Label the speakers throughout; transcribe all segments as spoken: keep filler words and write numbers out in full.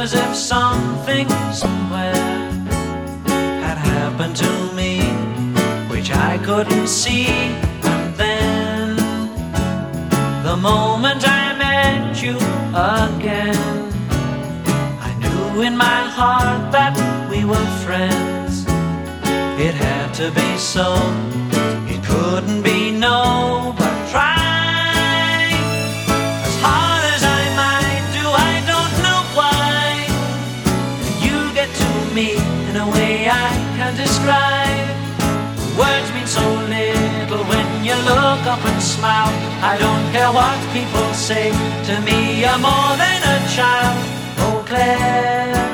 Speaker 1: as if something somewhere had happened to me, which I couldn't see. And then, the moment I met you again, I knew in my heart that we were friends. It had to be so, it couldn't be no, but try as hard as I might do, I don't know why you get to me in a way I can't describe. Words mean so little when you look up and smile. I don't care what people say, to me you're more than a child. Oh Claire,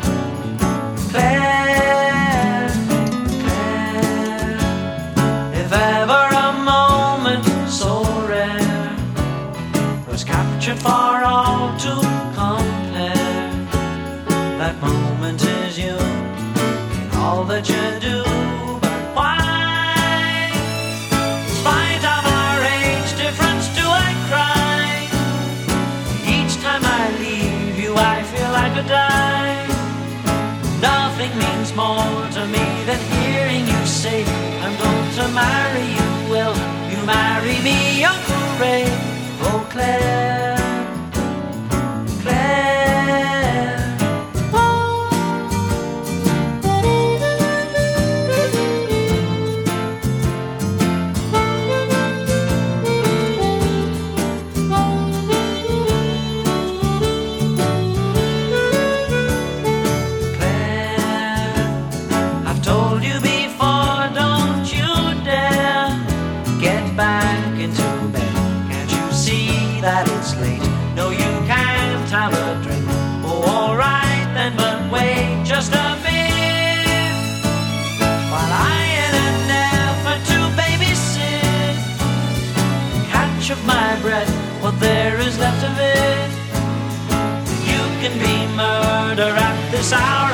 Speaker 1: Claire, Claire, if ever a moment so rare was captured for all to compare, that moment is you in all that you do. But why, in spite of our age difference, do I cry? Each time I leave you I feel I could die. Nothing means more to me than hearing you say, I'm going to marry you. Will you marry me, Uncle Ray? Oh Claire, Claire. Back into bed, can't you see that it's late? No, you can't have a drink. Oh, alright then, but wait just a bit, while I in an effort to babysit catch of my breath what there is left of it. You can be murder at this hour